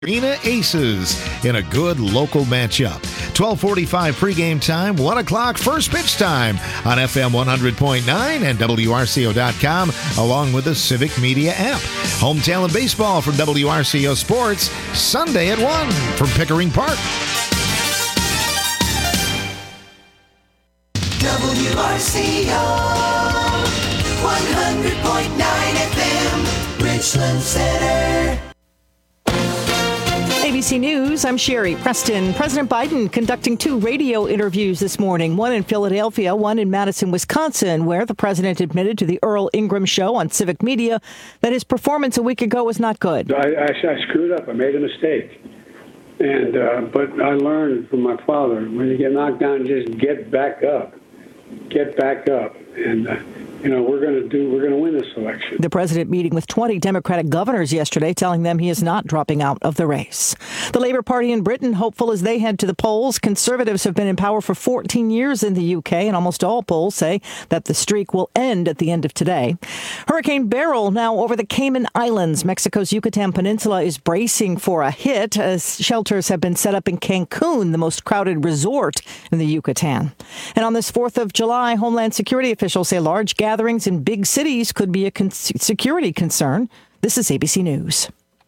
Arena Aces in a good local matchup. 12:45 pregame time, 1 o'clock first pitch time on FM 100.9 and WRCO.com, along with the Civic Media app. Home Talent Baseball from WRCO Sports, Sunday at 1 from Pickering Park. WRCO 100.9 FM, Richland Center. ABC News, I'm Sherry Preston. President Biden conducting 2 radio interviews this morning, one in Philadelphia, one in Madison, Wisconsin, where the president admitted to the Earl Ingram show on Civic Media that his performance a week ago was not good. I screwed up. I made a mistake. But I learned from my father, when you get knocked down, just get back up. Get back up. And, we're going to win this election. The president meeting with 20 Democratic governors yesterday, telling them he is not dropping out of the race. The Labour Party in Britain, hopeful as they head to the polls. Conservatives have been in power for 14 years in the UK, and almost all polls say that the streak will end at the end of today. Hurricane Beryl now over the Cayman Islands. Mexico's Yucatan Peninsula is bracing for a hit as shelters have been set up in Cancun, the most crowded resort in the Yucatan. And on this 4th of July, Homeland Security officials say large gatherings in big cities could be a security concern. This is ABC News.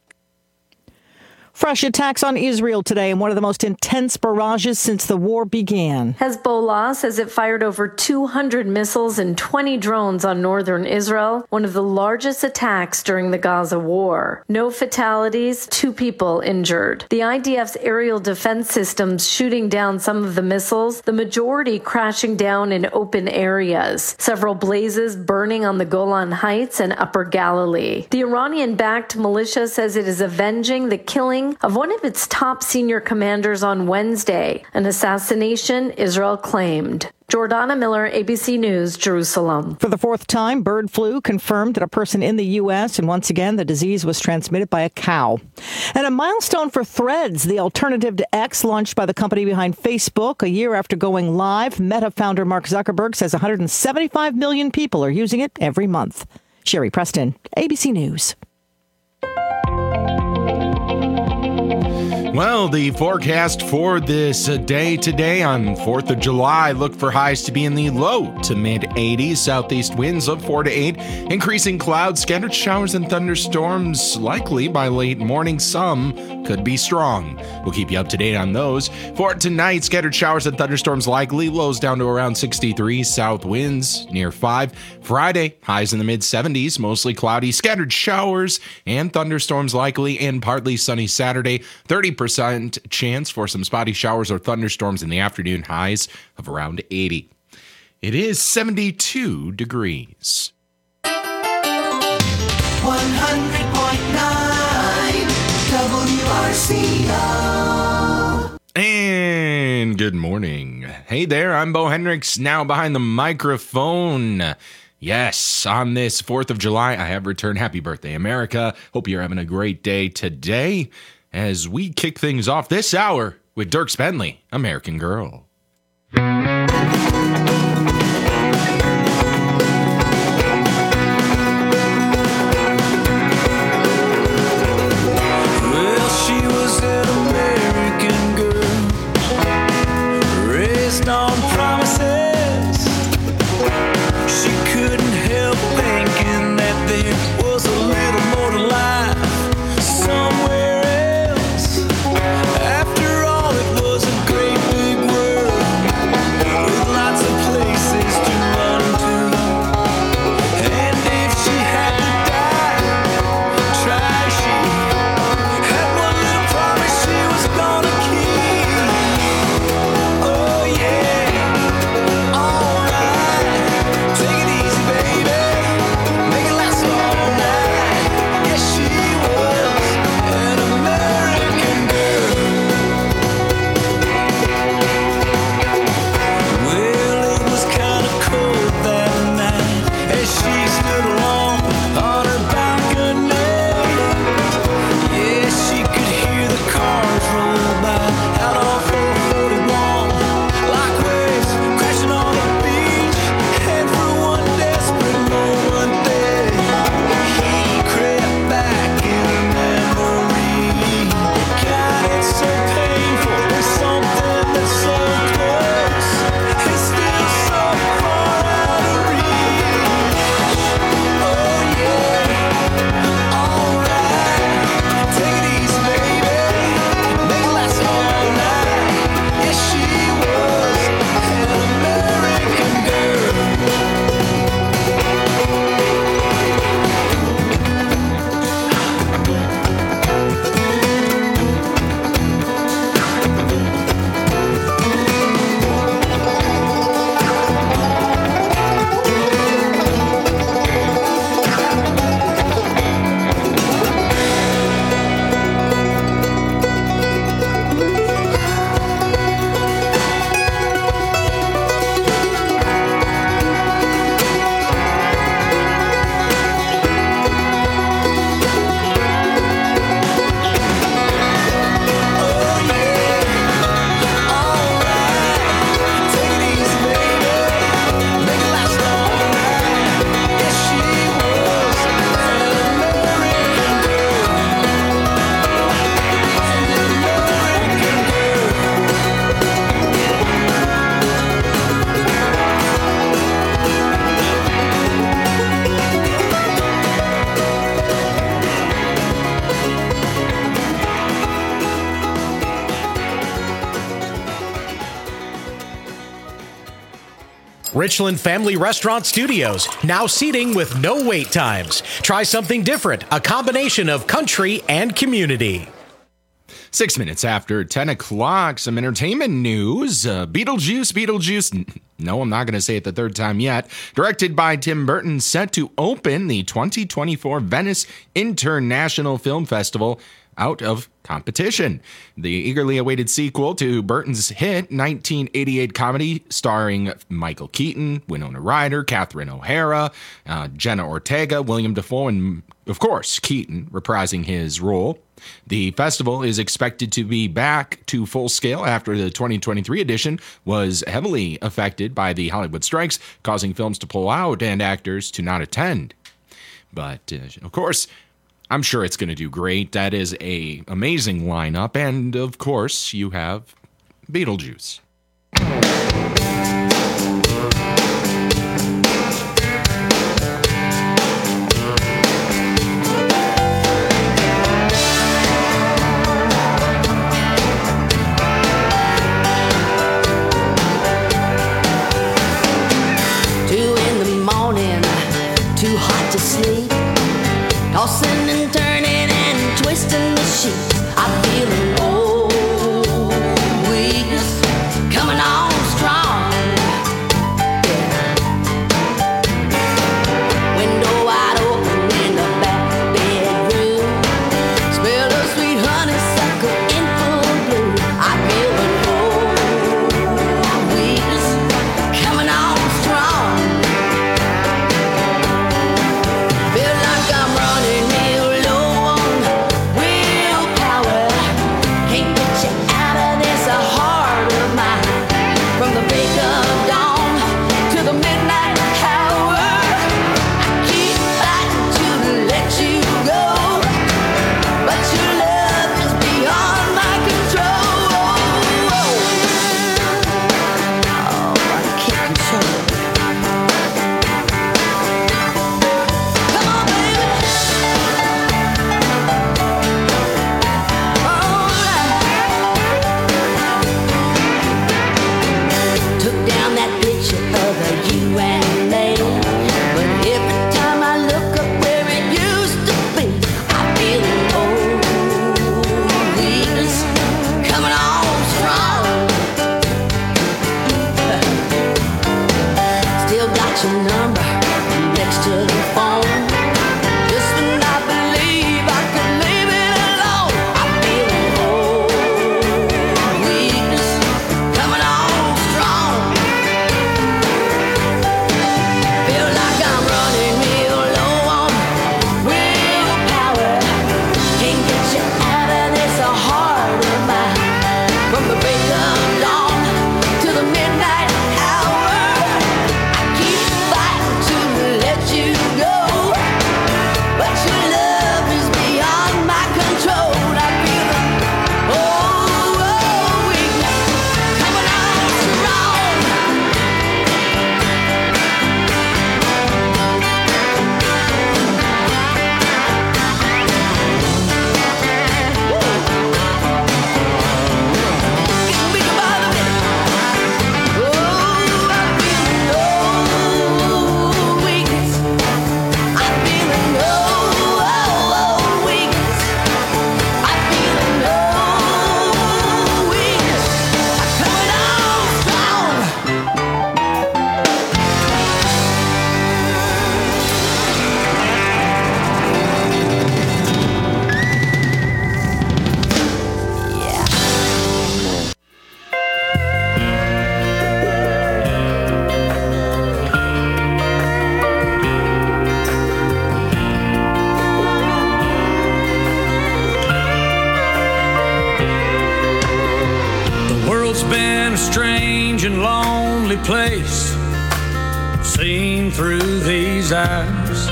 Fresh attacks on Israel today in one of the most intense barrages since the war began. Hezbollah says it fired over 200 missiles and 20 drones on northern Israel, one of the largest attacks during the Gaza war. No fatalities, 2 people injured. The IDF's aerial defense systems shooting down some of the missiles, the majority crashing down in open areas. Several blazes burning on the Golan Heights and Upper Galilee. The Iranian-backed militia says it is avenging the killing of one of its top senior commanders on Wednesday, an assassination Israel claimed. Jordana Miller, ABC News, Jerusalem. For the 4th time, bird flu confirmed that a person in the U.S., and once again, the disease was transmitted by a cow. And a milestone for Threads, the alternative to X, launched by the company behind Facebook. A year after going live, Meta founder Mark Zuckerberg says 175 million people are using it every month. Sherry Preston, ABC News. Well, the forecast for this day today on 4th of July, look for highs to be in the low to mid 80s, southeast winds of 4 to 8, increasing clouds, scattered showers and thunderstorms likely by late morning. Some could be strong. We'll keep you up to date on those. For tonight, scattered showers and thunderstorms likely, lows down to around 63, south winds near 5. Friday, highs in the mid 70s, mostly cloudy, scattered showers and thunderstorms likely, and partly sunny Saturday. 30% chance for some spotty showers or thunderstorms in the afternoon, highs of around 80. It is 72 degrees. 100.9 WRCO. And good morning. Hey there, I'm Bo Hendricks, now behind the microphone. Yes, on this 4th of July, I have returned. Happy birthday, America. Hope you're having a great day today, as we kick things off this hour with Dierks Bentley, American Girl. Well, she was an American girl, raised on promises. She couldn't help thinking that there was a little more to life somewhere. After all, it was a great big world. Richland Family Restaurant Studios, now seating with no wait times. Try something different, a combination of country and community. 6 minutes after 10 o'clock, some entertainment news. Beetlejuice. No, I'm not going to say it the third time yet. Directed by Tim Burton, set to open the 2024 Venice International Film Festival out of competition. The eagerly awaited sequel to Burton's hit 1988 comedy starring Michael Keaton, Winona Ryder, Catherine O'Hara, Jenna Ortega, William Dafoe, and of course, Keaton reprising his role. The festival is expected to be back to full scale after the 2023 edition was heavily affected by the Hollywood strikes, causing films to pull out and actors to not attend. But, of course, I'm sure it's going to do great. That is an amazing lineup. And, of course, you have Beetlejuice. Too hot to sleep, tossing and turning and twisting the sheets. I'm feeling old, weakness coming on strong. Yeah. Window wide open in the back bedroom, smell of sweet honeysuckle in full bloom. I'm feeling old, weakness coming on strong. Place seen through these eyes.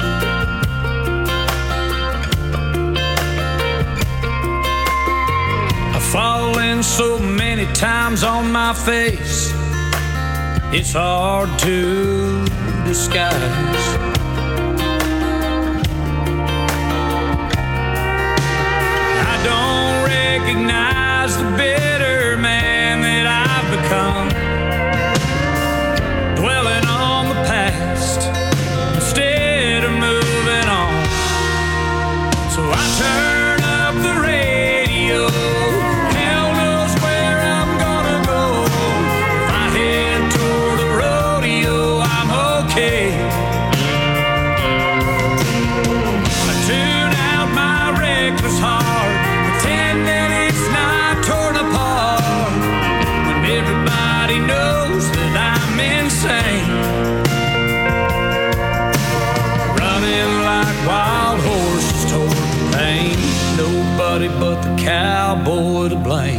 I've fallen so many times on my face, it's hard to disguise. I don't recognize the bitter man that I've become. the cowboy to blame.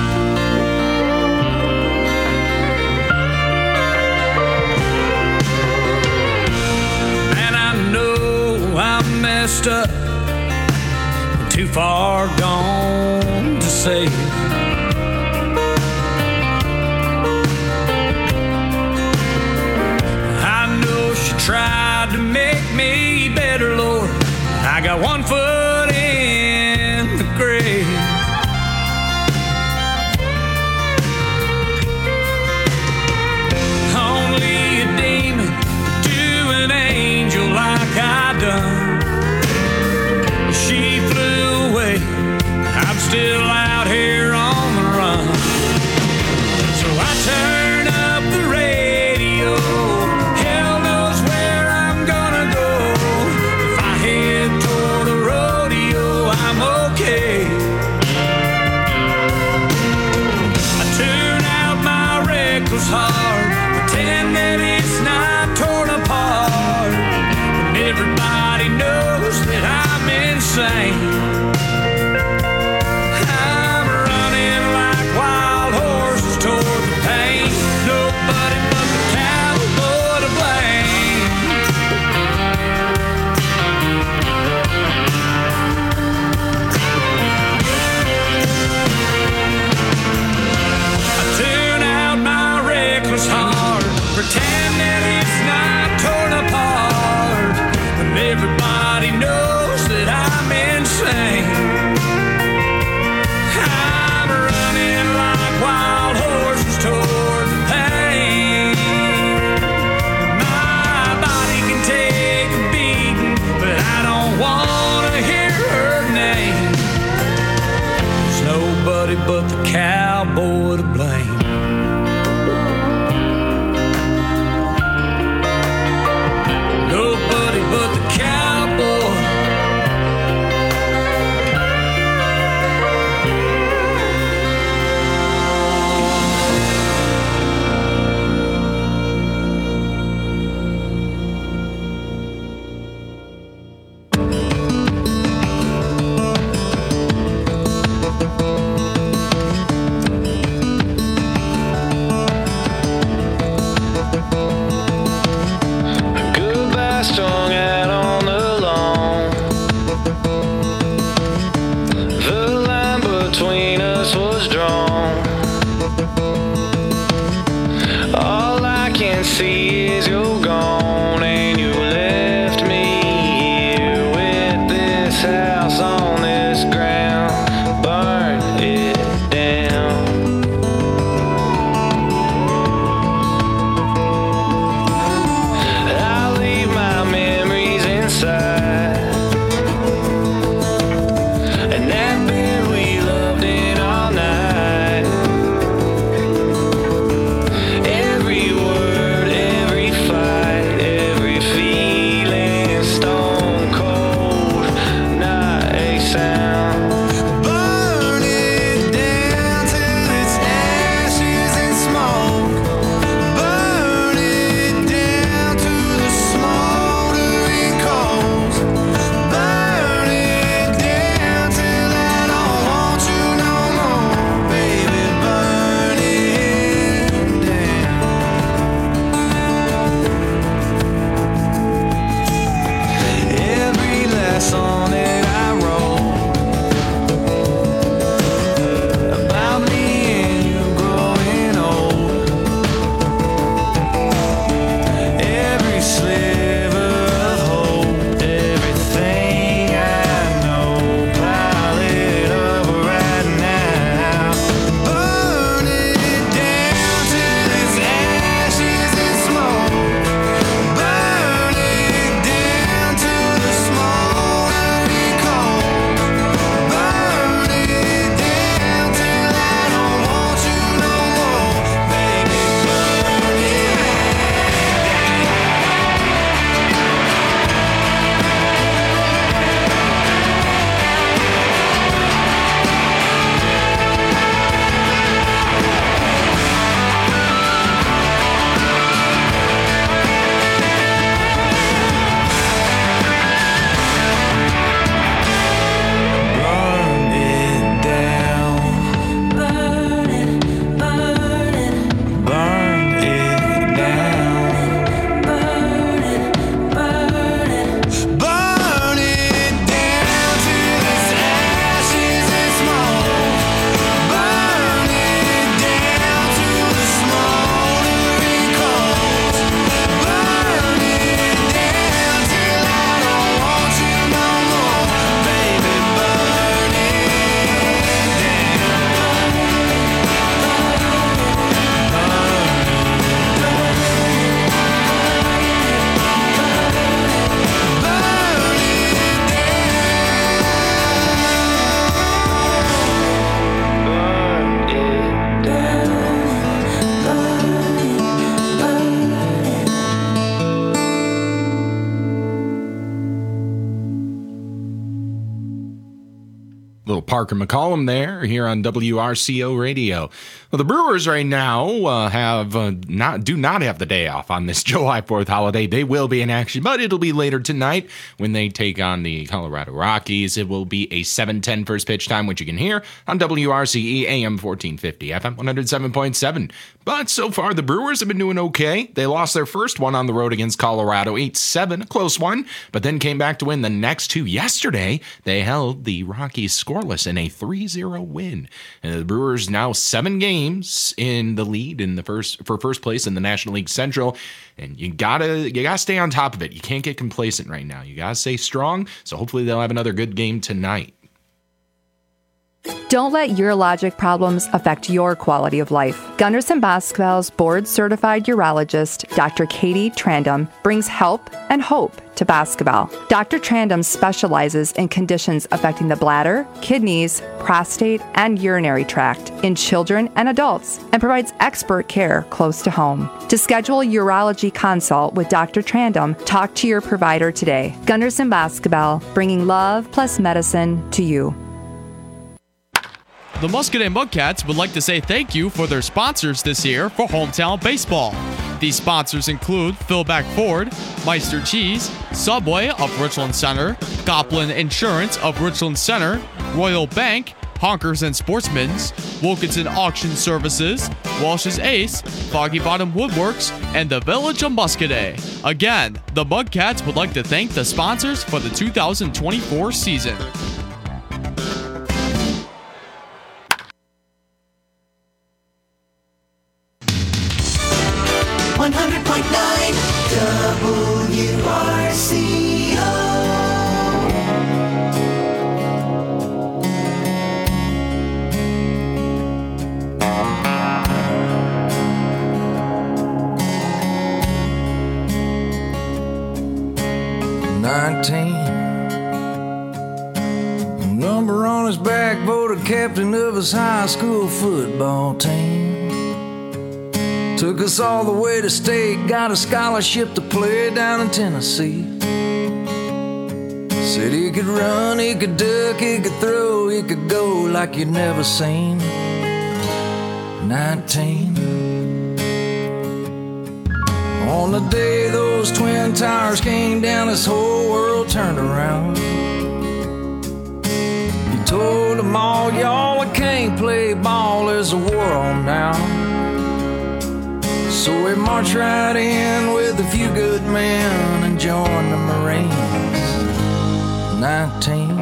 And I know I'm messed up, too far gone to save. I know she tried to make me better, Lord. I got one foot in the grave. Only a demon could do an angel like I done. She flew away, I'm still out here on the run. So I turn up the radio, hell knows where I'm gonna go. If I head toward a rodeo, I'm okay. I tune out my reckless heart, pretend that it's not torn apart, and everybody knows that I'm insane. I'm running like wild horses toward the pain. Nobody but the cowboy to blame. I tune out my reckless heart, pretend that it's not torn apart, and everybody knows that I'm insane. I'm running like wild horses toward the pain. My body can take a beating, but I don't want to hear her name. There's nobody but the cowboy to blame. Nobody but the cowboy. Parker McCollum there here on WRCO Radio. Well, the Brewers right now do not have the day off on this July 4th holiday. They will be in action, but it'll be later tonight when they take on the Colorado Rockies. It will be a 7:10 first pitch time, which you can hear on WRCE AM 1450, FM 107.7. But so far, the Brewers have been doing okay. They lost their first one on the road against Colorado, 8-7, a close one, but then came back to win the next two. Yesterday, they held the Rockies scoreless in a 3-0 win. And the Brewers now 7 games in the lead for first place in the National League Central. And you gotta stay on top of it. You can't get complacent right now. You gotta stay strong. So hopefully they'll have another good game tonight. Don't let urologic problems affect your quality of life. Gunderson Basketball's board-certified urologist, Dr. Katie Trandum, brings help and hope to basketball. Dr. Trandum specializes in conditions affecting the bladder, kidneys, prostate, and urinary tract in children and adults, and provides expert care close to home. To schedule a urology consult with Dr. Trandum, talk to your provider today. Gunderson Basketball, bringing love plus medicine to you. The Muscadet Mudcats would like to say thank you for their sponsors this year for Hometown Baseball. These sponsors include Philback Ford, Meister Cheese, Subway of Richland Center, Goplin Insurance of Richland Center, Royal Bank, Honkers and Sportsmen's, Wilkinson Auction Services, Walsh's Ace, Foggy Bottom Woodworks, and the Village of Muscadet. Again, the Mudcats would like to thank the sponsors for the 2024 season. 100.9 WRCO. Number on his back, voted captain of his high school football team. Took us all the way to state, got a scholarship to play down in Tennessee. Said he could run, he could duck, he could throw, he could go like you'd never seen. 19. On the day those twin towers came down, this whole world turned around. He told them all, y'all, I can't play ball, there's a war on now. So we marched right in with a few good men and joined the Marines. 19.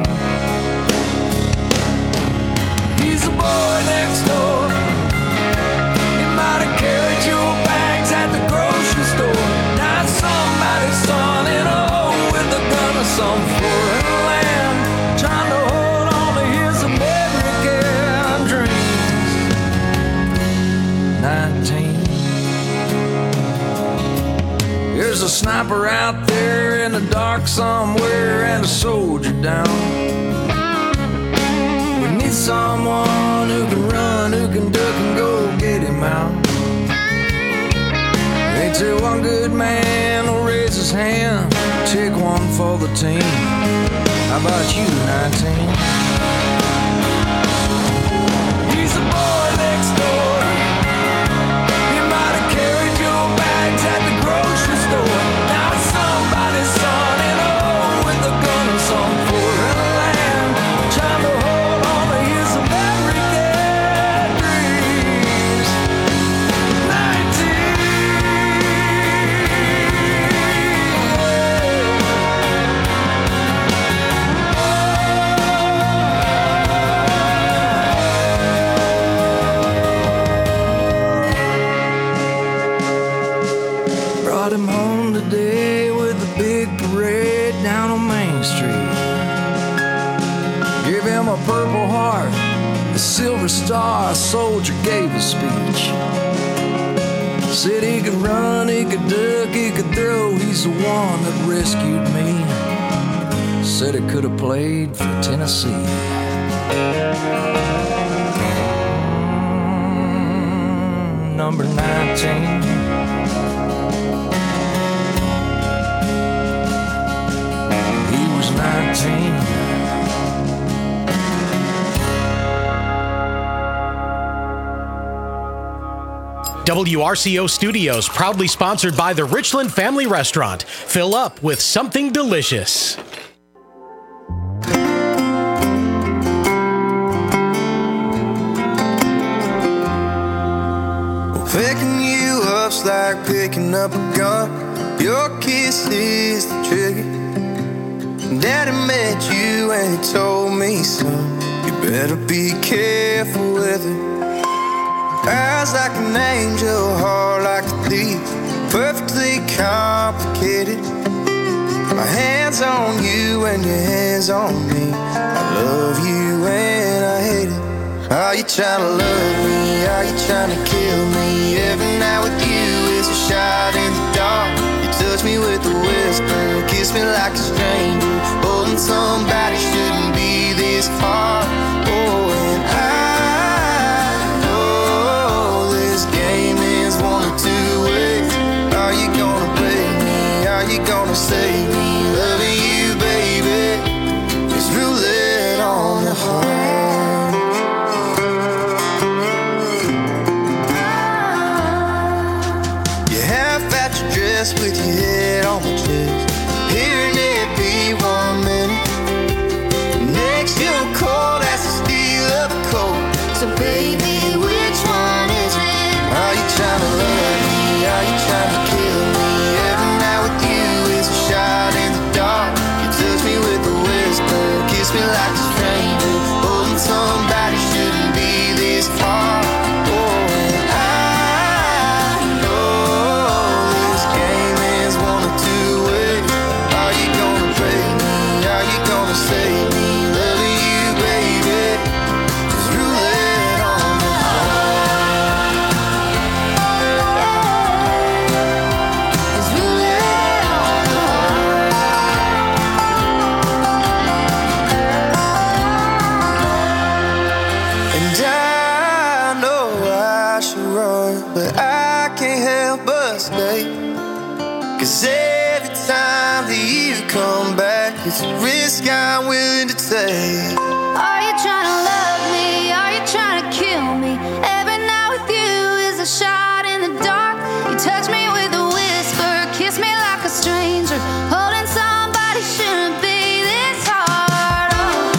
He's the boy next door. He might have carried your bags at the grocery store. Not somebody's son in a hole with a gun or some foreign land, trying to hold on to his American dreams. 19. There's a sniper out there in the dark somewhere and a soldier down. We need someone who can run, who can duck and go get him out. Ain't there one good man who'll raise his hand, take one for the team? How about you, 19? He's the boy next door. You might have carried your bags at the grocery store. Now it's somebody's son in a hole with a gun in some foreign land, trying to hold on to his American dreams. 19. Brought him home today with a big parade down on Main Street. Gave him a Purple Heart, a Silver Star, a soldier gave a speech. Said he could run, he could duck, he could throw, he's the one that rescued me. Said he could have played for Tennessee. Number 19. He was 19. WRCO Studios, proudly sponsored by the Richland Family Restaurant. Fill up with something delicious. Picking you up's like picking up a gun. Your kiss is the trigger. Daddy met you and he told me, son, you better be careful with her. Eyes like an angel, heart like a thief, perfectly complicated. My hands on you and your hands on me. I love you and I hate it. Are you trying to love me? Are you trying to kill me? Every night with you is a shot in the dark. You touch me with a whisper, kiss me like a stranger. Holding somebody shouldn't be this hard. Oh, and I know this game is one or two ways. Are you gonna break me? Are you gonna save me? Loving you, baby, is roulette on the heart. With your head on my chest, hearing it be 1 minute, next you're cold as the steel of a coat. So baby, which one is it? Are you trying to love me? Are you trying to kill me? Every night with you is a shot in the dark. You touch me with a whisper, kiss me like a stranger. Holding somebody shouldn't be this hard. It's a risk I'm willing to take. Are you trying to love me? Are you trying to kill me? Every night with you is a shot in the dark. You touch me with a whisper, kiss me like a stranger. Holding somebody shouldn't be this hard. Oh.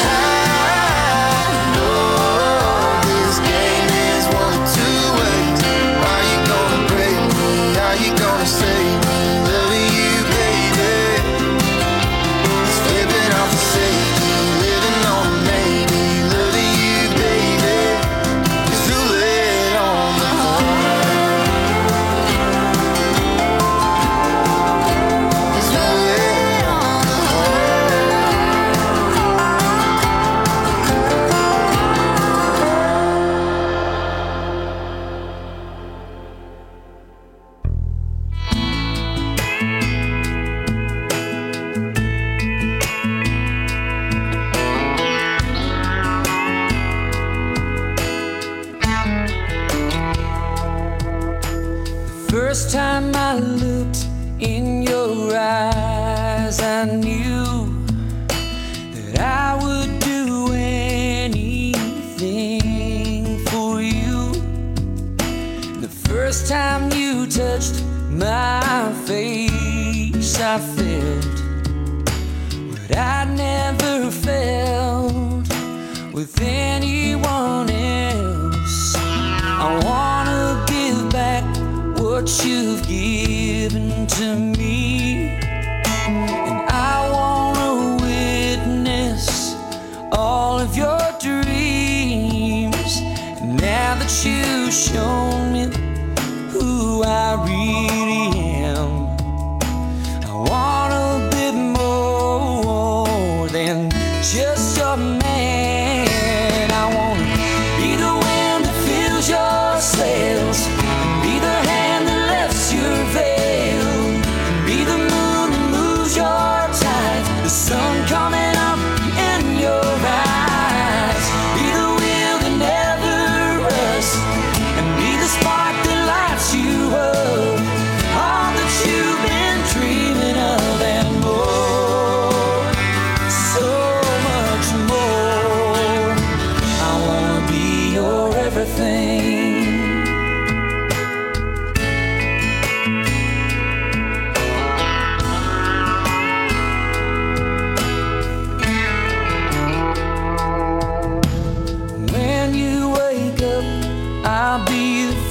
I know this game is one of two ways. Are you gonna break me? Are you gonna save me? Loving you, baby. First time I looked in your eyes, I knew that I would do anything for you. The first time you touched my face, I felt what I'd never felt with anyone else. I wanna give back what you've given to me, and I wanna witness all of your dreams. And now that you've shown me who I really am, I want a bit more than just a man. I wanna be the wind that fills your sails, be the hand that lifts your veil, be the moon that moves your tides, the sun coming up in your eyes, be the wheel that never rusts, and be the spark that lights you up, all that you've been dreaming of and more, so much more. I wanna be your everything.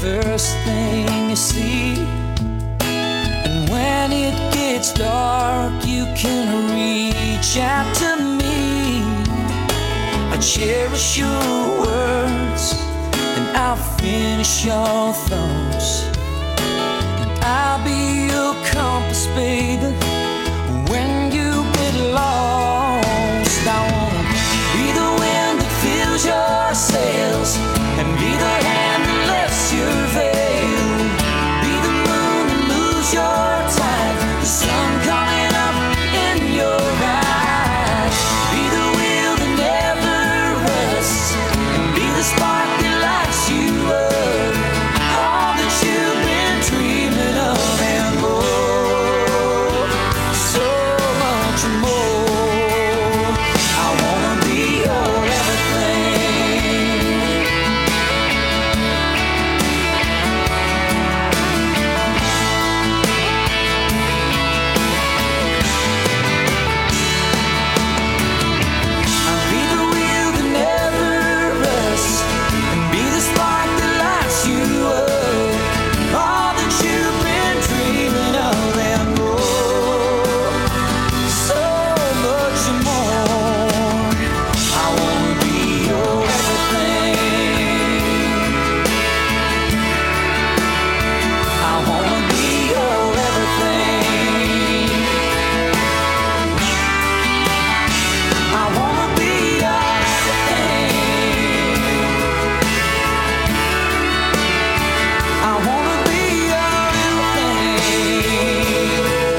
first thing you see. And when it gets dark, you can reach out to me. I cherish your words, and I'll finish your thoughts. And I'll be your compass, baby, when you get lost. I wanna be the wind that fills your sails, and be the hand that lifts your veil. Be the moon that moves your tide, the sun coming up in your eyes. Be the wheel that never rests, and be the spark that lights you up. All that you've been dreaming of and more, so much more. I wanna be your everything. I'll be the wheel that never rests, and be the spark that lights you up. All that you've been dreaming of and more, so much more. I wanna be your everything. I wanna be your everything. I wanna be your everything. I wanna be your everything.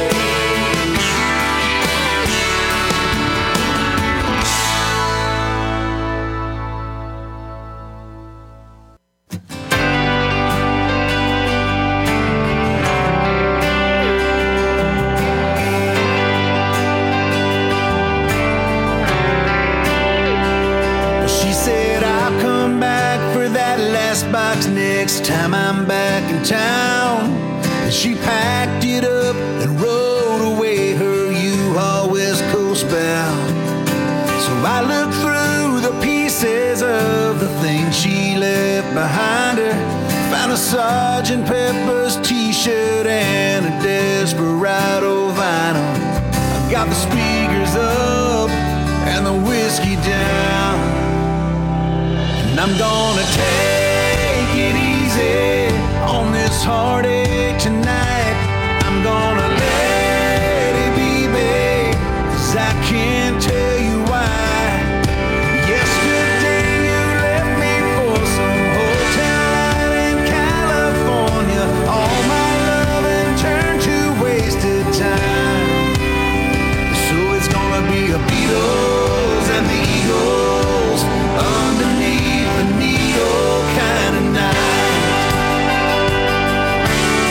She said, I'll come back for that last box next time I'm back in town. And she packed it up and rode away, her U-Haul West Coast bound. So I looked through the pieces of the things she left behind her. Found a Sgt. Pepper's t-shirt and a Desperado vinyl. I got the speakers up and the whiskey down. And I'm gonna take it easy on this heartache tonight. I'm gonna let it be, babe, 'cause I can't tell you why. Yesterday you left me for some hotel out in California. All my loving turned to wasted time. So it's gonna be a Beatles and the Eagles underneath the needle kind of night.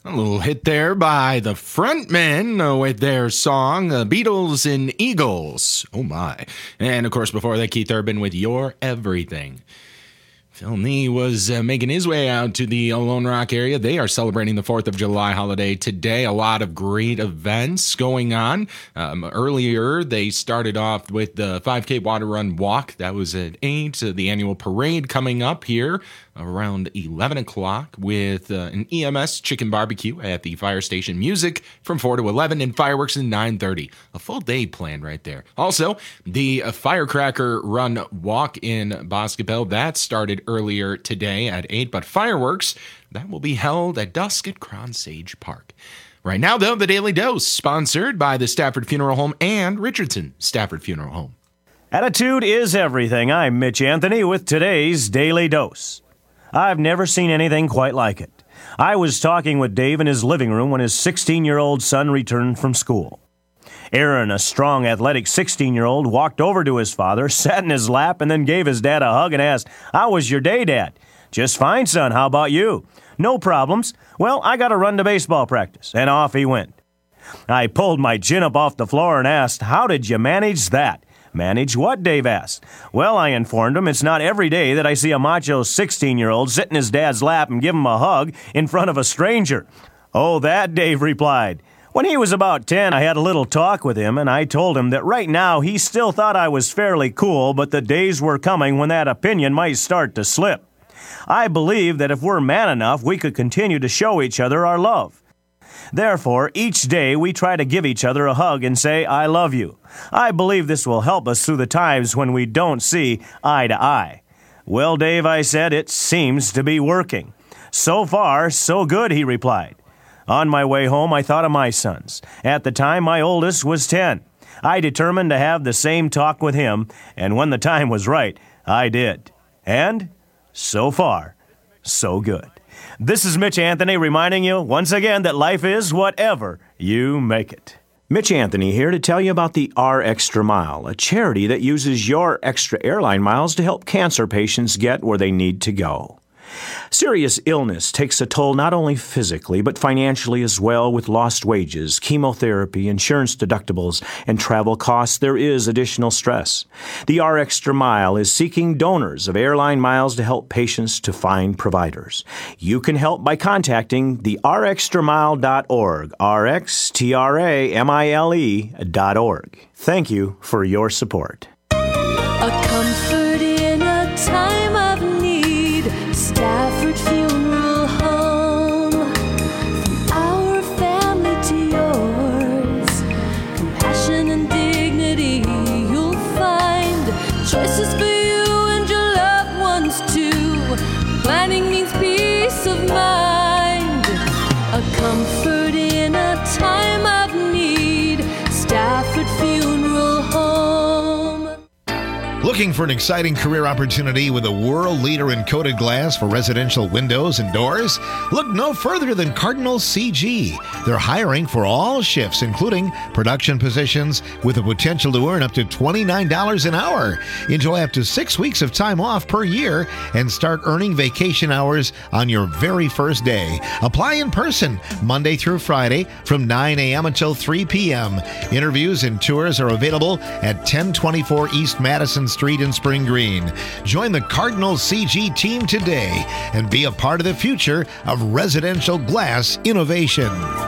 A little hit there by the Frontmen with their song, Beatles and Eagles. Oh my. And of course, before that, Keith Urban with Your Everything. Phil Nee was making his way out to the Lone Rock area. They are celebrating the 4th of July holiday today. A lot of great events going on. Earlier, they started off with the 5K Water Run Walk. That was at 8. The annual parade coming up here around 11 o'clock with an EMS chicken barbecue at the fire station, music from 4 to 11, and fireworks at 9:30. A full day planned right there. Also, the Firecracker Run Walk in Boscobel, that started earlier today at 8, but fireworks, that will be held at dusk at Crown Sage Park. Right now, though, the Daily Dose, sponsored by the Stafford Funeral Home and Richardson Stafford Funeral Home. Attitude is everything. I'm Mitch Anthony with today's Daily Dose. I've never seen anything quite like it. I was talking with Dave in his living room when his 16-year-old son returned from school. Aaron, a strong, athletic 16-year-old, walked over to his father, sat in his lap, and then gave his dad a hug and asked, "How was your day, Dad?" "Just fine, son. How about you?" "No problems. Well, I got to run to baseball practice." And off he went. I pulled my chin up off the floor and asked, "How did you manage that?" "Manage what?" Dave asked. Well, I informed him, it's not every day that I see a macho 16-year-old sit in his dad's lap and give him a hug in front of a stranger. "Oh, that," Dave replied. When he was about 10, I had a little talk with him, and I told him that right now he still thought I was fairly cool, but the days were coming when that opinion might start to slip. I believe that if we're man enough, we could continue to show each other our love. Therefore, each day we try to give each other a hug and say, "I love you." I believe this will help us through the times when we don't see eye to eye. "Well, Dave," I said, "it seems to be working." "So far, so good," he replied. On my way home, I thought of my sons. At the time, my oldest was 10. I determined to have the same talk with him, and when the time was right, I did. And so far, so good. This is Mitch Anthony reminding you once again that life is whatever you make it. Mitch Anthony here to tell you about the R Extra Mile, a charity that uses your extra airline miles to help cancer patients get where they need to go. Serious illness takes a toll not only physically, but financially as well. With lost wages, chemotherapy, insurance deductibles, and travel costs, there is additional stress. The R Extra Mile is seeking donors of airline miles to help patients to find providers. You can help by contacting the rxtramile.org, rxtramile.org. Thank you for your support. A comfort in a time of need. Stafford Funeral Home. From our family to yours. Compassion and dignity you'll find. Choices for you and your loved ones too. Planning means peace of mind. A comfort in a time of need. Stafford Funeral Home. Looking for an exciting career opportunity with a world leader in coated glass for residential windows and doors? Look no further than Cardinal CG. They're hiring for all shifts, including production positions, with the potential to earn up to $29 an hour. Enjoy up to 6 weeks of time off per year and start earning vacation hours on your very first day. Apply in person Monday through Friday from 9 a.m. until 3 p.m. Interviews and tours are available at 1024 East Madison Street in Spring Green. Join the Cardinal CG team today and be a part of the future of residential glass innovation.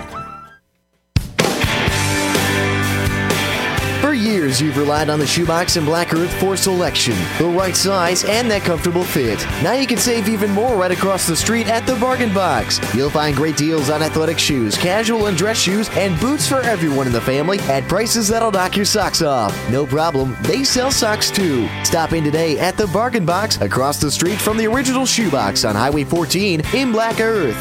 For years, you've relied on the Shoebox and Black Earth for selection, the right size, and that comfortable fit. Now you can save even more right across the street at the Bargain Box. You'll find great deals on athletic shoes, casual and dress shoes, and boots for everyone in the family at prices that'll knock your socks off. No problem, they sell socks too. Stop in today at the Bargain Box across the street from the original Shoebox on Highway 14 in Black Earth.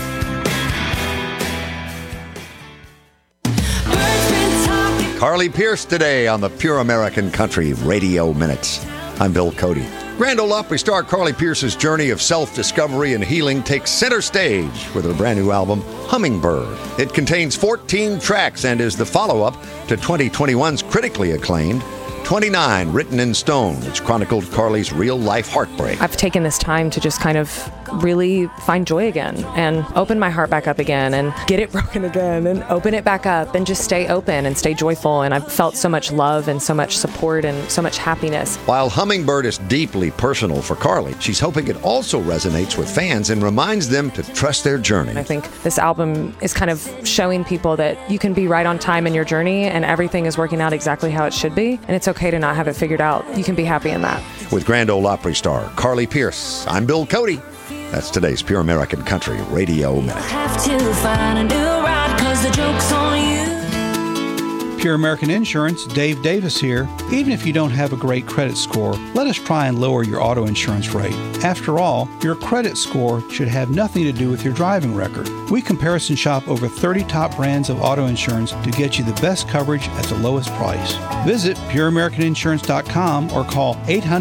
Carly Pierce today on the Pure American Country Radio Minutes. I'm Bill Cody. Grand Ole Opry star Carly Pierce's journey of self-discovery and healing takes center stage with her brand new album, Hummingbird. It contains 14 tracks and is the follow-up to 2021's critically acclaimed 29 Written in Stone, which chronicled Carly's real-life heartbreak. I've taken this time to just kind of really find joy again and open my heart back up again and get it broken again and open it back up and just stay open and stay joyful. And I've felt so much love and so much support and so much happiness. While Hummingbird is deeply personal for Carly, she's hoping it also resonates with fans and reminds them to trust their journey. I think this album is kind of showing people that you can be right on time in your journey and everything is working out exactly how it should be. And it's okay to not have it figured out. You can be happy in that. With Grand Ole Opry star Carly Pearce, I'm Bill Cody. That's today's Pure American Country Radio Minute. Have to find a new ride 'cause the joke's on you. Pure American Insurance, Dave Davis here. Even if you don't have a great credit score, let us try and lower your auto insurance rate. After all, your credit score should have nothing to do with your driving record. We comparison shop over 30 top brands of auto insurance to get you the best coverage at the lowest price. Visit pureamericaninsurance.com or call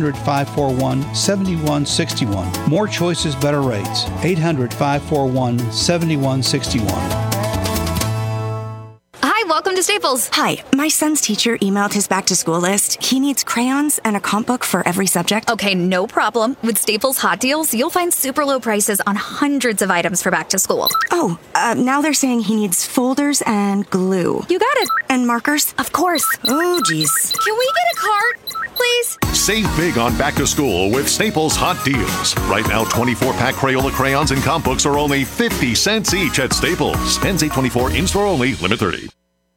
800-541-7161. More choices, better rates. 800-541-7161. Welcome to Staples. Hi, my son's teacher emailed his back-to-school list. He needs crayons and a comp book for every subject. Okay, no problem. With Staples Hot Deals, you'll find super low prices on hundreds of items for back to school. Oh, now they're saying he needs folders and glue. You got it. And markers? Of course. Oh, geez. Can we get a cart, please? Save big on back to school with Staples Hot Deals. Right now, 24-pack Crayola crayons and comp books are only 50 cents each at Staples. Ends 8/24, in-store only, limit 30.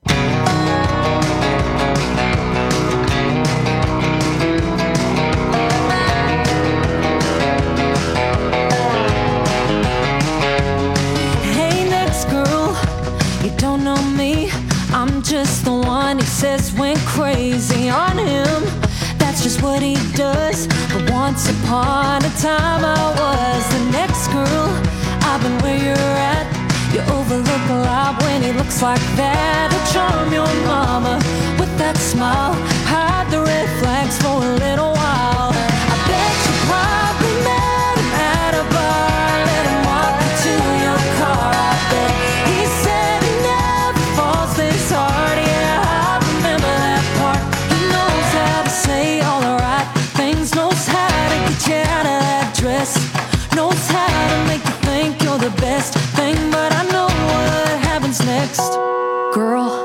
I'm just the one he says went crazy on him. That's just what he does. But once upon a time I was the next girl. I've been where you're at. You overlook a lot when he looks like that. He'll charm your mama with that smile. Hide the red flags for a little while. I bet you probably met him at a bar. Let him walk you to your car. I bet he said he never falls this hard. Yeah, I remember that part. He knows how to say all the right things. Knows how to get you out of that dress. Knows how to make you think you're the best thing. But I know what happens next, girl.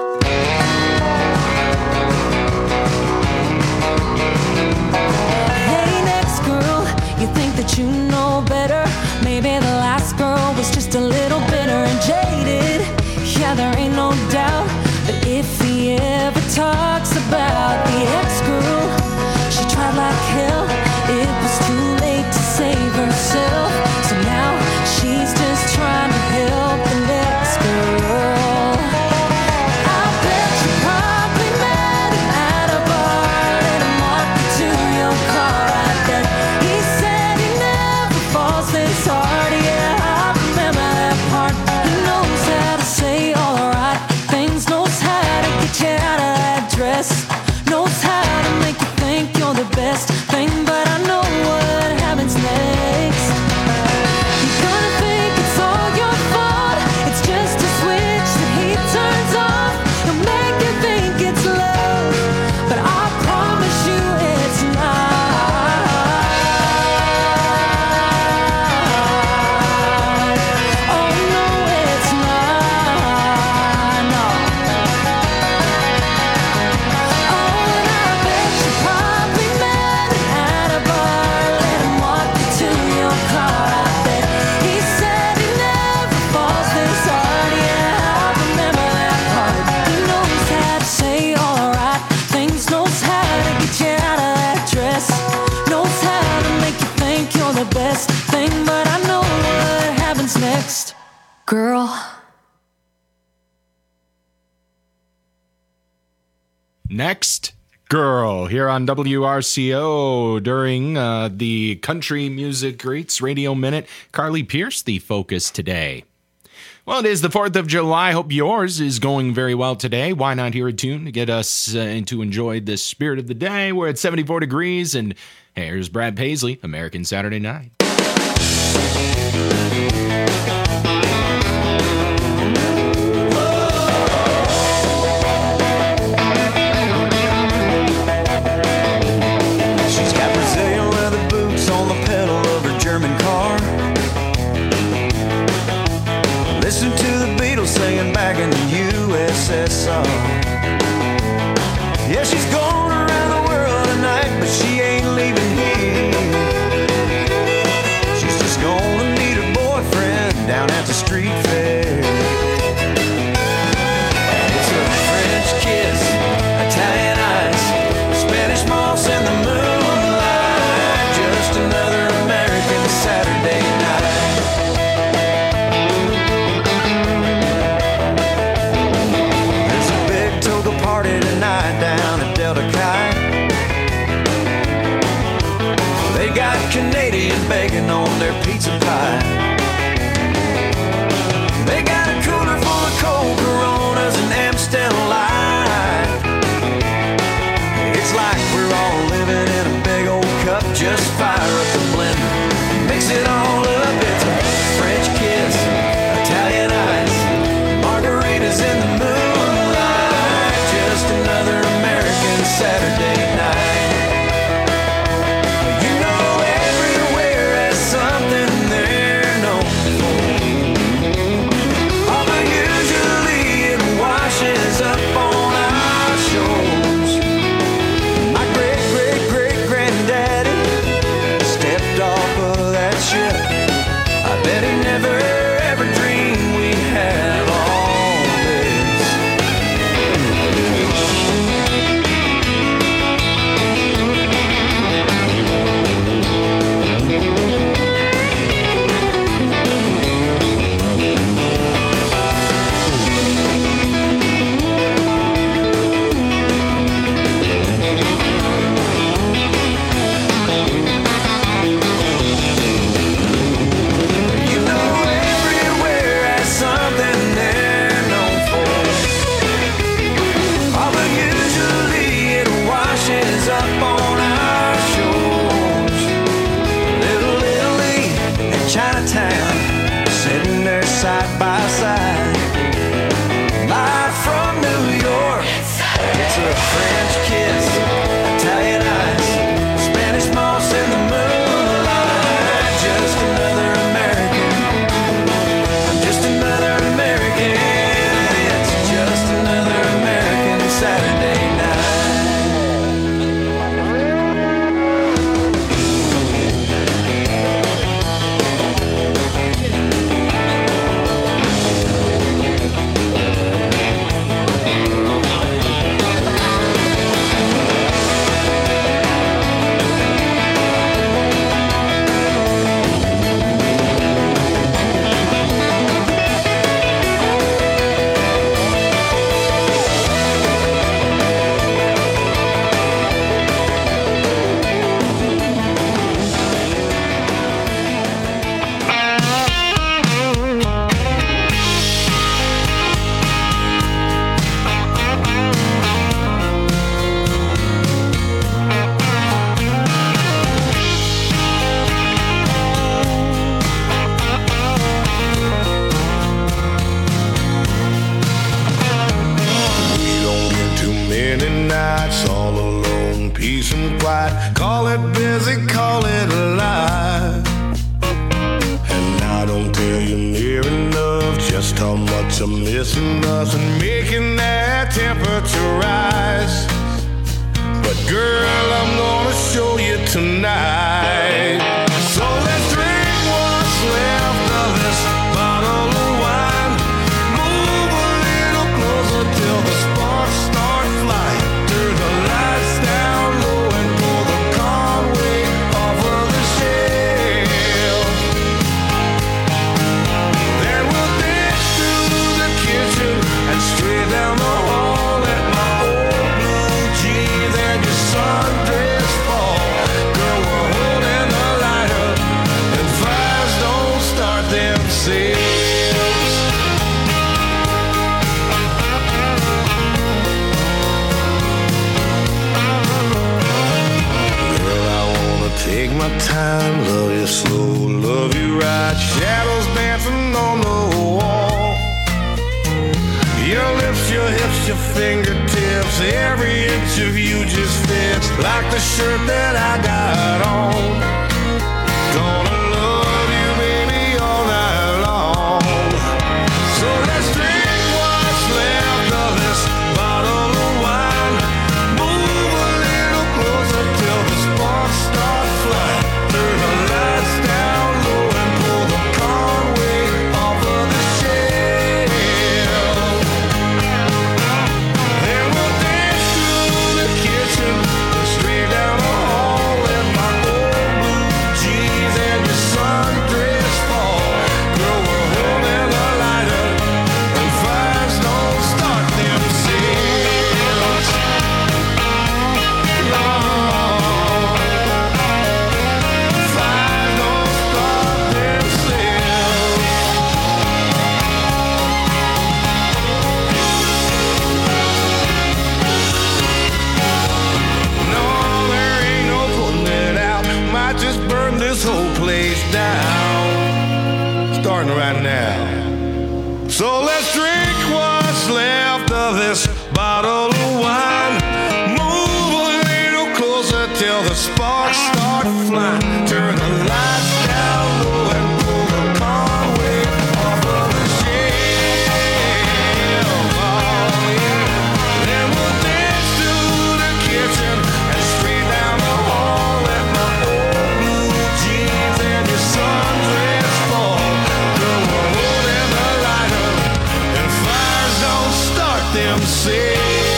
You know better. Maybe the last girl was just a little bitter and jaded. Yeah, there ain't no doubt. But if he ever talks about the ex-girl, she tried like hell. It was too late to save herself. So now she's just trying to help the next girl. I bet you probably met him at a bar. Let him walk you to your car. I bet he said this hard, yeah, I remember that part. He knows how to say all the right things. Knows how to get you out of that dress. Knows how to make you think you're the best thing. But I know what happens next. You're gonna think it's all your fault. It's just a switch that he turns off. He'll make you think it's love, but I promise you it's not. Best thing, but I know what happens next, girl. Next, girl, here on WRCO during the Country Music Greats Radio Minute. Carly Pearce, the focus today. Well, it is the 4th of July. Hope yours is going very well today. Why not hear a tune to get us to enjoy the spirit of the day? We're at 74 degrees, and here's Brad Paisley, American Saturday Night. She's got Brazilian leather boots on the pedal of her German car. down at the street fair. It's a French kiss, Italian ice, Spanish moss in the moonlight, just another American Saturday night. There's a big toga party tonight down at Delta Chi. They got Canadian bacon on their pizza pie. They got a cooler full of cold Coronas and Amstel Light. It's like we're all living in a big old cup. Just fire up the blender, mix it all up. It's a French kiss, Italian ice, margaritas in the moonlight, just another American Saturday night. Side by side, live from New York. It's a French kiss, Italian ice, Spanish moss in the moonlight, just another American. I'm just another American. It's just another American Saturday call it busy, call it alive. And I don't tell you near enough just how much I'm missing us and making that temperature rise. But girl, I'm gonna show you tonight. So let's drink what's left of this bottle of wine. Move a little closer till the sparks start flying. Turn the lights down low and pull the Conway off of the shelf. Then we'll dance through the kitchen and straight down the hall at my old blue jeans and your sundress fall. Girl, we're holding the light up and fires don't start themselves. Girl, I wanna take my time, love you slow, love you right. Shadows dancing on the wall. Your lips, your hips, your fingertips, every inch of you just fits like the shirt that I got on. Gonna love you, baby, all night long. So let's drink what's left of this bottle of wine. Move a little closer till the sparks start flying. Turn the lights down low and pull the Conway off this whole place down. Starting right now. So let's drink what's left of this bottle of wine. Move a little closer till the sparks start flying. Turn the lights down low and pull the Conway off of the shelf. Oh, yeah. Then we'll dance to the kitchen and straight down the hall. Let my old blue jeans and your sundress fall. Girl, we're holding the lighter and fires don't start themselves.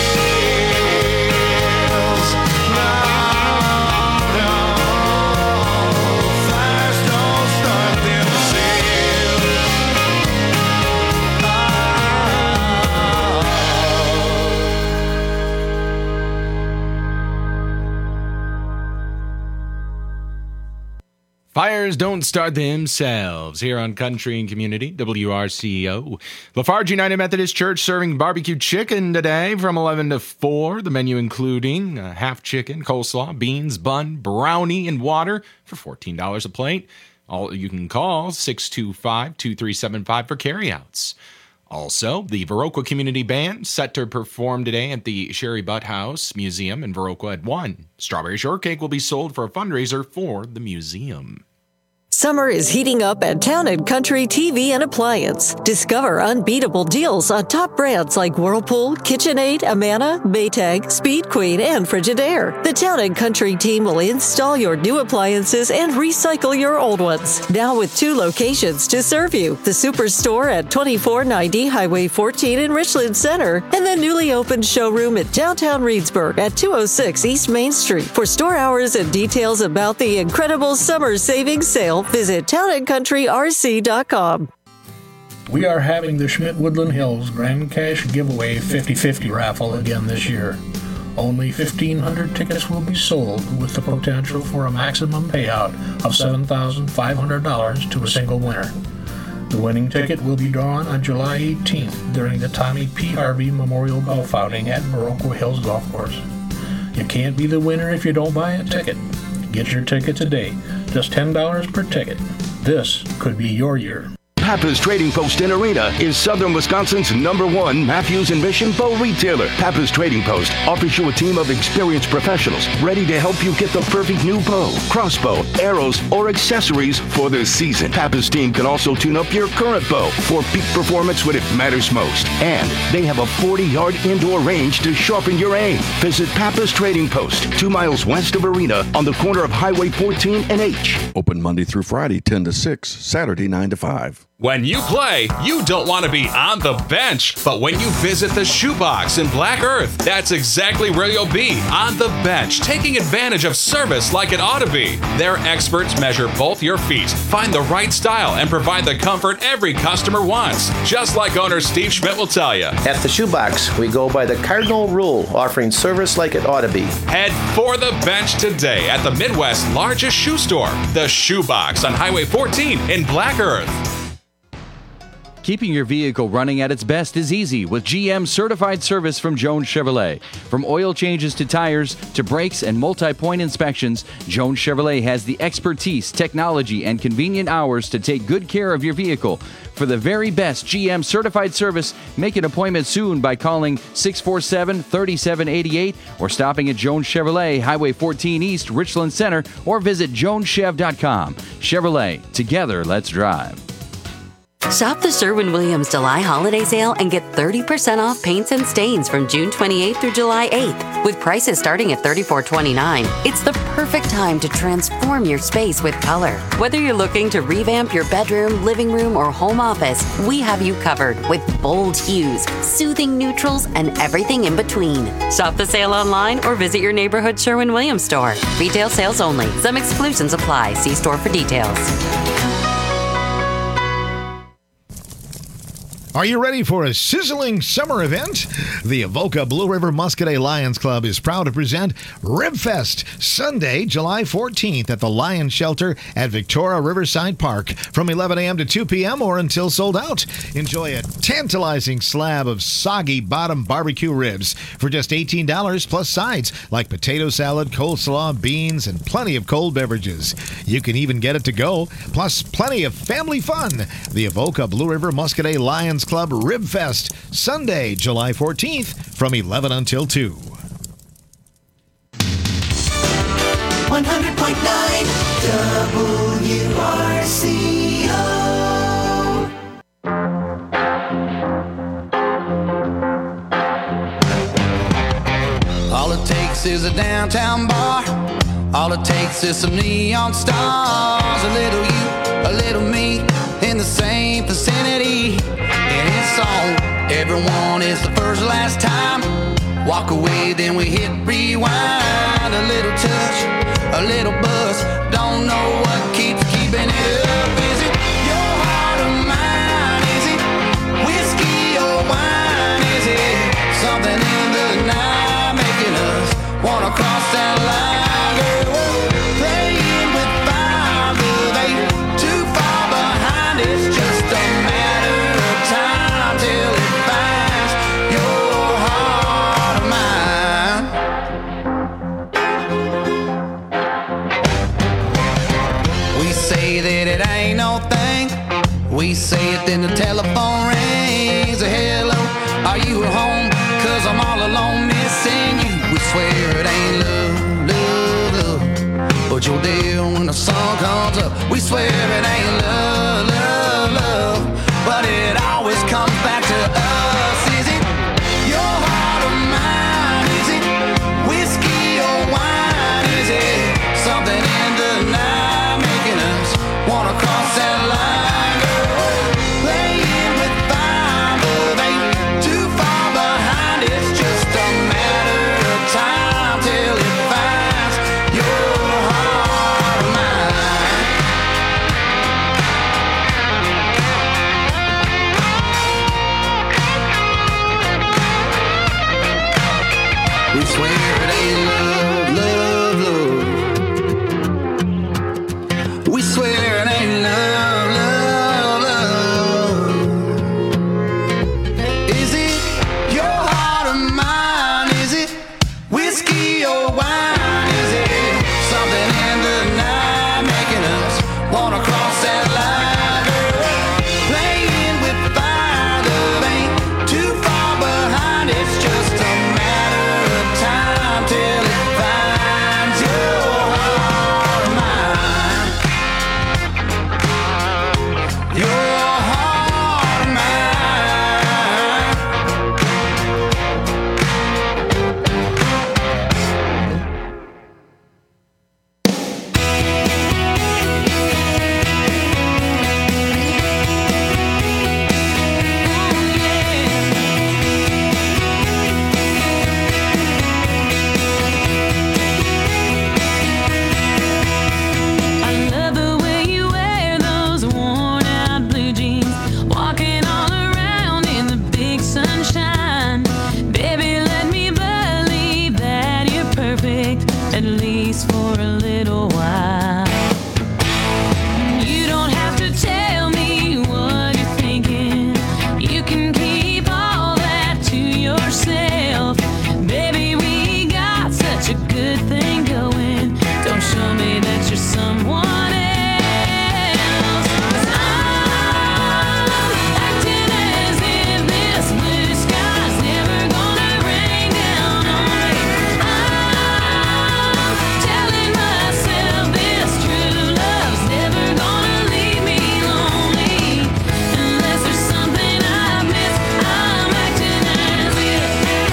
Fires don't start themselves here on Country and Community, WRCO. Lafarge United Methodist Church serving barbecue chicken today from 11 to 4. The menu including half chicken, coleslaw, beans, bun, brownie, and water for $14 a plate. You can call 625-2375 for carryouts. Also, the Viroqua Community Band set to perform today at the Sherry Butt House Museum in Viroqua at 1. Strawberry shortcake will be sold for a fundraiser for the museum. Summer is heating up at Town & Country TV and Appliance. Discover unbeatable deals on top brands like Whirlpool, KitchenAid, Amana, Maytag, Speed Queen, and Frigidaire. The Town & Country team will install your new appliances and recycle your old ones. Now with 2 locations to serve you. The Superstore at 2490 Highway 14 in Richland Center and the newly opened showroom at downtown Reedsburg at 206 East Main Street. For store hours and details about the incredible summer savings sale, visit townandcountryrc.com. We are having the Schmidt Woodland Hills Grand Cash Giveaway 50/50 raffle again this year. Only 1,500 tickets will be sold with the potential for a maximum payout of $7,500 to a single winner. The winning ticket will be drawn on July 18th during the Tommy P. Harvey Memorial Golf Outing at Viroqua Hills Golf Course. You can't be the winner if you don't buy a ticket. Get your ticket today. Just $10 per ticket. This could be your year. Pappas Trading Post in Arena is Southern Wisconsin's #1 Matthews and Mission bow retailer. Pappas Trading Post offers you a team of experienced professionals ready to help you get the perfect new bow, crossbow, arrows, or accessories for the season. Pappas team can also tune up your current bow for peak performance when it matters most. And they have a 40-yard indoor range to sharpen your aim. Visit Pappas Trading Post, 2 miles west of Arena on the corner of Highway 14 and H. Open Monday through Friday, 10 to 6, Saturday, 9 to 5. When you play, you don't want to be on the bench, but when you visit the Shoebox in Black Earth, that's exactly where you'll be, on the bench, taking advantage of service like it ought to be. Their experts measure both your feet, find the right style, and provide the comfort every customer wants, just like owner Steve Schmidt will tell you. At the Shoebox, we go by the cardinal rule, offering service like it ought to be. Head for the bench today at the Midwest's largest shoe store, the Shoebox on Highway 14 in Black Earth. Keeping your vehicle running at its best is easy with GM certified service from Jones Chevrolet. From oil changes to tires to brakes and multi-point inspections, Jones Chevrolet has the expertise, technology, and convenient hours to take good care of your vehicle. For the very best GM certified service, make an appointment soon by calling 647-3788 or stopping at Jones Chevrolet, Highway 14 East, Richland Center, or visit joneschev.com. Chevrolet, together, let's drive. Shop the Sherwin-Williams July holiday sale and get 30% off paints and stains from June 28th through July 8th. With prices starting at $34.29, it's the perfect time to transform your space with color. Whether you're looking to revamp your bedroom, living room, or home office, we have you covered with bold hues, soothing neutrals, and everything in between. Shop the sale online or visit your neighborhood Sherwin-Williams store. Retail sales only. Some exclusions apply. See store for details. Are you ready for a sizzling summer event? The Avoca Blue River Muscadet Lions Club is proud to present Ribfest, Sunday, July 14th at the Lion Shelter at Victoria Riverside Park from 11 a.m. to 2 p.m. or until sold out. Enjoy a tantalizing slab of soggy bottom barbecue ribs for just $18 plus sides like potato salad, coleslaw, beans, and plenty of cold beverages. You can even get it to go, plus plenty of family fun. The Avoca Blue River Muscadet Lions Club Ribfest, Sunday, July 14th from 11 until 2. 100.9 WRCO. All it takes is a downtown bar. All it takes is some neon stars. A little you, a little me, in the same vicinity. And it's on. Everyone is the first last time. Walk away, then we hit rewind. A little touch, a little buzz. Don't know what keeps keeping it up. Is it your heart or mine? Is it whiskey or wine? Is it something in the night making us wanna cross that line? Girl, we're playing with fire, but they too far behind. It's just a matter of time till it finds your heart or mine. We say that it ain't no thing. We say it, then the telephone rings. A hello, are you at home? 'Cause I'm all alone missing you. We swear it ain't love, love, love, but you're there when the sun comes up. We swear it ain't love, love, love, but it always comes back to us. Is it your heart or mine? Is it whiskey or wine? Is it something in the night making us wanna cross that line? Girl, playing with fire, but they too far behind. It's just a matter of time till it finds your heart or mine. We swear it ain't love, love, love. We swear it ain't love, love, love. Is it your heart or mine? Is it whiskey or wine? Is it something in the night making us wanna cross that line? Girl, playing with fire, love ain't too far behind. It's just a matter of time till it finds your heart or mine. Your heart or mine. I love the way you wear those worn out blue jeans, walking all around in the big sunshine. Baby, let me believe that you're perfect, at least for a little while. You don't have to tell me what you're thinking. You can keep all that to yourself. Baby, we got such a good thing going. Don't show me that you're someone else. 'Cause I'm acting as if this blue sky's never gonna rain down on me. I'm telling myself this true love's never gonna leave me lonely. Unless there's something I've missed, I'm acting as if.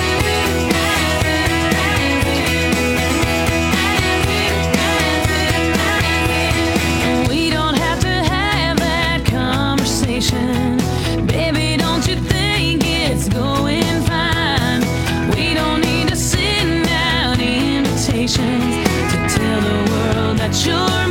We don't have to have that conversation. Baby, don't you think it's going fine? We don't need to send out invitations to tell the world that you're